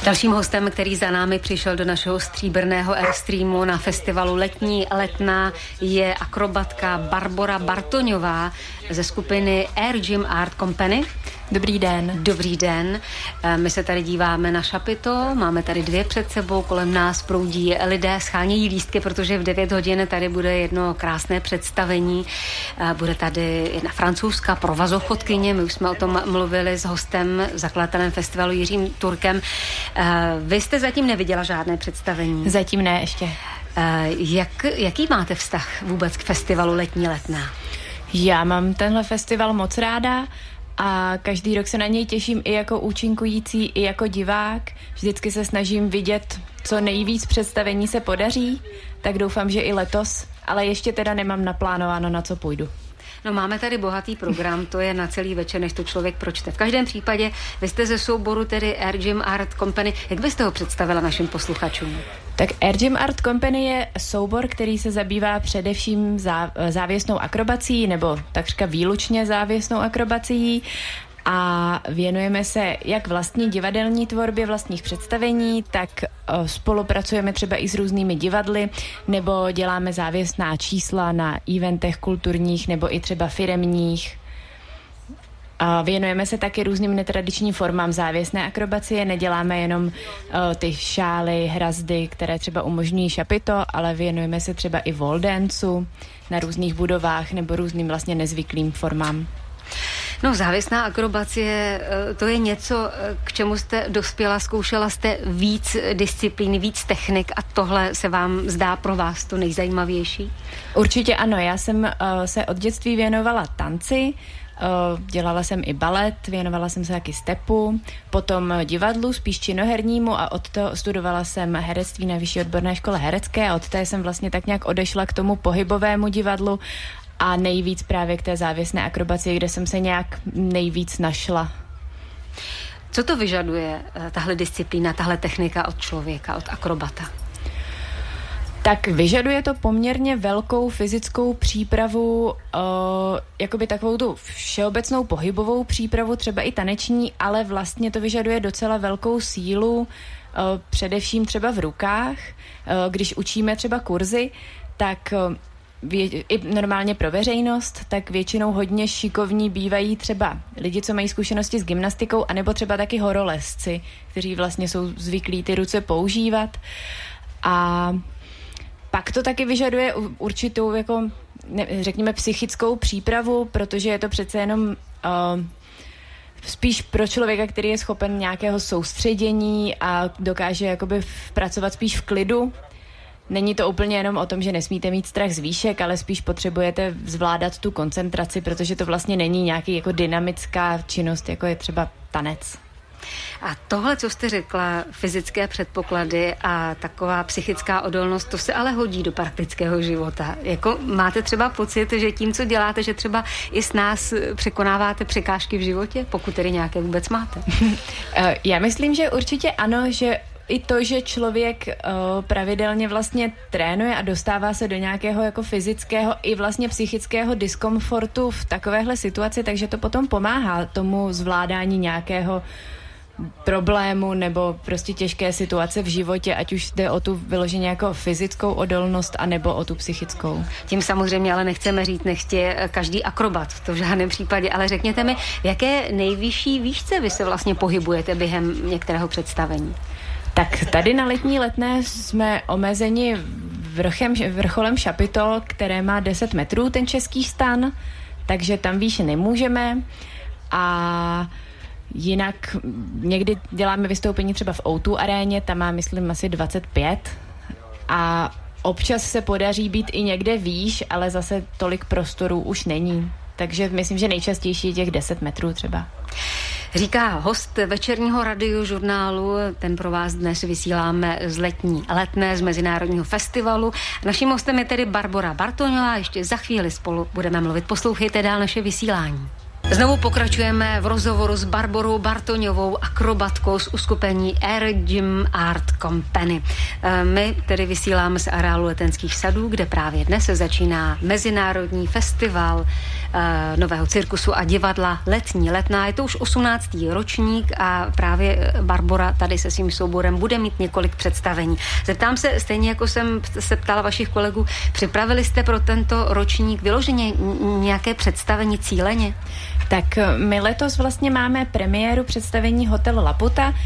Dalším hostem, který za námi přišel do našeho stříbrného Airstreamu na festivalu Letní letná, je akrobatka Barbora Bartoňová ze skupiny Air Gym Art Company. Dobrý den. Dobrý den. My se tady díváme na šapito, máme tady dvě před sebou, kolem nás proudí lidé, schánějí lístky, protože v 9 hodin tady bude jedno krásné představení. Bude tady jedna francouzská provazochodkyně, my už jsme o tom mluvili s hostem, zakladatelem festivalu Jiřím Turkem. Vy jste zatím neviděla žádné představení? Zatím ne, ještě. Jaký máte vztah vůbec k festivalu Letní letná? Já mám tenhle festival moc ráda a každý rok se na něj těším i jako účinkující, i jako divák. Vždycky se snažím vidět, co nejvíc představení se podaří, tak doufám, že i letos, ale ještě teda nemám naplánováno, na co půjdu. No, máme tady bohatý program, to je na celý večer, než to člověk pročte. V každém případě, vy jste ze souboru tedy Air Gym Art Company. Jak byste ho představila našim posluchačům? Tak Air Gym Art Company je soubor, který se zabývá především závěsnou akrobací, nebo takřka výlučně závěsnou akrobací. A věnujeme se jak vlastní divadelní tvorbě vlastních představení, tak spolupracujeme třeba i s různými divadly, nebo děláme závěsná čísla na eventech kulturních nebo i třeba firemních. A věnujeme se taky různým netradičním formám závěsné akrobacie, neděláme jenom ty šály, hrazdy, které třeba umožňují šapito, ale věnujeme se třeba i wall danceu na různých budovách nebo různým vlastně nezvyklým formám. No, závěsná akrobacie, to je něco, k čemu jste dospěla, zkoušela jste víc disciplín, víc technik a tohle se vám zdá pro vás to nejzajímavější? Určitě ano, já jsem se od dětství věnovala tanci, dělala jsem i balet, věnovala jsem se taky stepu, potom divadlu, spíš činohernímu a od toho studovala jsem herectví na Vyšší odborné škole herecké a od té jsem vlastně tak nějak odešla k tomu pohybovému divadlu a nejvíc právě k té závěsné akrobaci, kde jsem se nějak nejvíc našla. Co to vyžaduje, tahle disciplína, tahle technika od člověka, od akrobata? Tak vyžaduje to poměrně velkou fyzickou přípravu, jakoby takovou tu všeobecnou pohybovou přípravu, třeba i taneční, ale vlastně to vyžaduje docela velkou sílu, především třeba v rukách. Když učíme třeba kurzy, tak i normálně pro veřejnost, tak většinou hodně šikovní bývají třeba lidi, co mají zkušenosti s gymnastikou, anebo třeba taky horolezci, kteří vlastně jsou zvyklí ty ruce používat. A pak to taky vyžaduje určitou, jako, řekněme, psychickou přípravu, protože je to přece jenom spíš pro člověka, který je schopen nějakého soustředění a dokáže jakoby pracovat spíš v klidu. Není to úplně jenom o tom, že nesmíte mít strach z výšek, ale spíš potřebujete zvládat tu koncentraci, protože to vlastně není nějaký jako dynamická činnost, jako je třeba tanec. A tohle, co jste řekla, fyzické předpoklady a taková psychická odolnost, to se ale hodí do praktického života. Jako máte třeba pocit, že tím, co děláte, že třeba i s nás překonáváte překážky v životě, pokud tedy nějaké vůbec máte? Já myslím, že určitě ano, že i to, že člověk pravidelně vlastně trénuje a dostává se do nějakého jako fyzického i vlastně psychického diskomfortu v takovéhle situaci, takže to potom pomáhá tomu zvládání nějakého problému nebo prostě těžké situace v životě, ať už jde o tu vyloženě jako fyzickou odolnost anebo o tu psychickou. Tím samozřejmě ale nechceme říct, nechtě každý akrobat, to v žádném případě, ale řekněte mi, v jaké nejvyšší výšce vy se vlastně pohybujete během některého představení? Tak tady na Letní letné jsme omezeni vrcholem šapito, které má 10 metrů ten český stan, takže tam výše nemůžeme a jinak někdy děláme vystoupení třeba v O2 aréně, tam má myslím asi 25 a občas se podaří být i někde výš, ale zase tolik prostorů už není. Takže myslím, že nejčastější je těch 10 metrů třeba. Říká host večerního radiožurnálu, ten pro vás dnes vysíláme z Letní letné, z Mezinárodního festivalu. Naším hostem je tedy Barbora Bartoňová, ještě za chvíli spolu budeme mluvit. Poslouchejte dál naše vysílání. Znovu pokračujeme v rozhovoru s Barborou Bartoňovou, akrobatkou z uskupení Air Gym Art Company. My tedy vysíláme z areálu Letenských sadů, kde právě dnes se začíná mezinárodní festival nového cirkusu a divadla Letní letná. Je to už 18. ročník a právě Barbora tady se svým souborem bude mít několik představení. Zeptám se, stejně jako jsem se ptala vašich kolegů, připravili jste pro tento ročník vyloženě nějaké představení cíleně? Tak my letos vlastně máme premiéru představení Hotel Laputa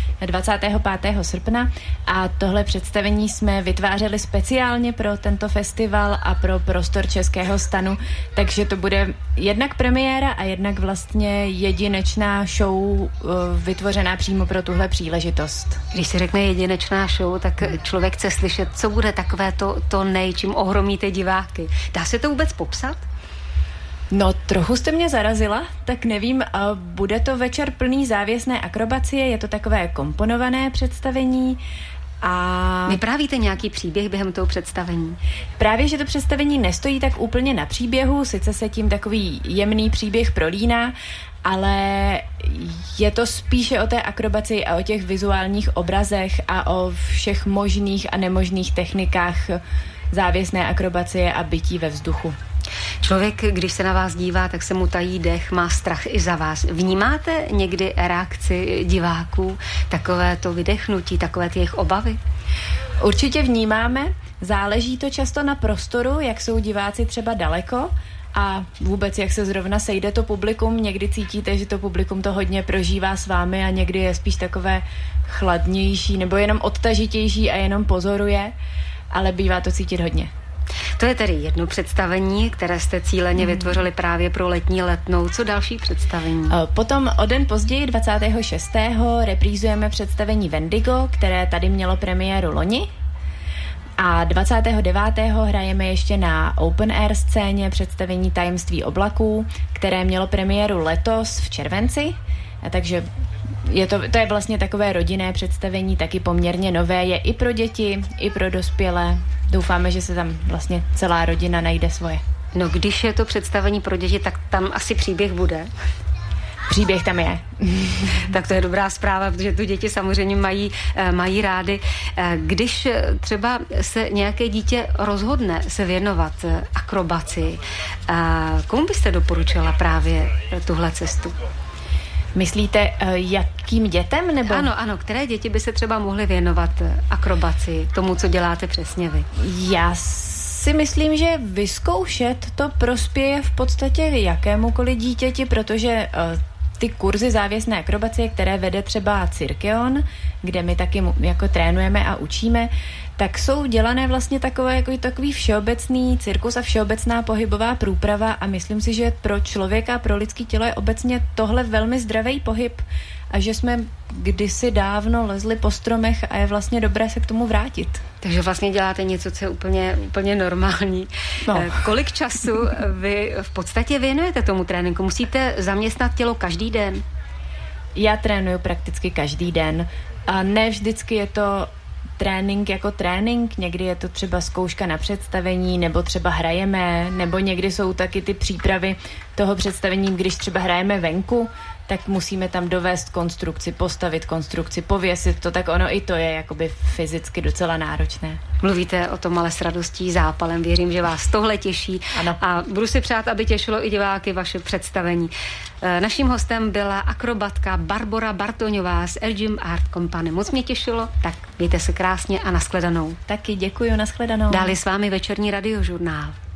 25. srpna a tohle představení jsme vytvářeli speciálně pro tento festival a pro prostor Českého stanu, takže to bude jednak premiéra a jednak vlastně jedinečná show vytvořená přímo pro tuhle příležitost. Když se řekne jedinečná show, tak člověk chce slyšet, co bude takové to čím ohromíte diváky. Dá se to vůbec popsat? No, trochu jste mě zarazila, tak nevím, bude to večer plný závěsné akrobacie, je to takové komponované představení a... Vyprávíte nějaký příběh během toho představení? Právě, že to představení nestojí tak úplně na příběhu, sice se tím takový jemný příběh prolíná, ale je to spíše o té akrobaci a o těch vizuálních obrazech a o všech možných a nemožných technikách závěsné akrobacie a bytí ve vzduchu. Člověk, když se na vás dívá, tak se mu tají dech, má strach i za vás. Vnímáte někdy reakci diváků, takové to vydechnutí, takové ty jejich obavy? Určitě vnímáme, záleží to často na prostoru, jak jsou diváci třeba daleko a vůbec jak se zrovna sejde to publikum. Někdy cítíte, že to publikum to hodně prožívá s vámi a někdy je spíš takové chladnější nebo jenom odtažitější a jenom pozoruje, ale bývá to cítit hodně. To je tedy jedno představení, které jste cíleně vytvořili právě pro Letní letnou. Co další představení? Potom o den později, 26. reprízujeme představení Wendigo, které tady mělo premiéru loni. A 29. hrajeme ještě na open air scéně představení Tajemství oblaků, které mělo premiéru letos v červenci. Takže to je vlastně takové rodinné představení, taky poměrně nové, je i pro děti, i pro dospělé. Doufáme, že se tam vlastně celá rodina najde svoje. No, když je to představení pro děti, tak tam asi příběh bude. Příběh tam je. Tak to je dobrá zpráva, protože tu děti samozřejmě mají rády. Když třeba se nějaké dítě rozhodne se věnovat akrobaci, komu byste doporučila právě tuhle cestu? Myslíte, jakým dětem? Nebo? Ano, které děti by se třeba mohly věnovat akrobaci, tomu, co děláte přesně vy? Já si myslím, že vyzkoušet to prospěje v podstatě jakémukoliv dítěti, protože ty kurzy závěsné akrobacie, které vede třeba Cirkeon, kde my taky jako trénujeme a učíme, tak jsou dělané vlastně takový všeobecný cirkus a všeobecná pohybová průprava a myslím si, že pro člověka, pro lidské tělo je obecně tohle velmi zdravý pohyb a že jsme kdysi dávno lezli po stromech a je vlastně dobré se k tomu vrátit. Takže vlastně děláte něco, co je úplně normální. No. Kolik času vy v podstatě věnujete tomu tréninku? Musíte zaměstnat tělo každý den? Já trénuju prakticky každý den. A ne vždycky je to trénink jako trénink, někdy je to třeba zkouška na představení, nebo třeba hrajeme, nebo někdy jsou taky ty přípravy toho představení, když třeba hrajeme venku, tak musíme tam dovést konstrukci, postavit konstrukci, pověsit to, tak ono i to je jakoby fyzicky docela náročné. Mluvíte o tom ale s radostí, zápalem, věřím, že vás tohle těší. Ano. A budu si přát, aby těšilo i diváky vaše představení. Naším hostem byla akrobatka Barbora Bartoňová z Air Gym Art Company. Moc mě těšilo, tak mějte se krásně a nashledanou. Taky děkuji, nashledanou. Dále s vámi večerní radiožurnál.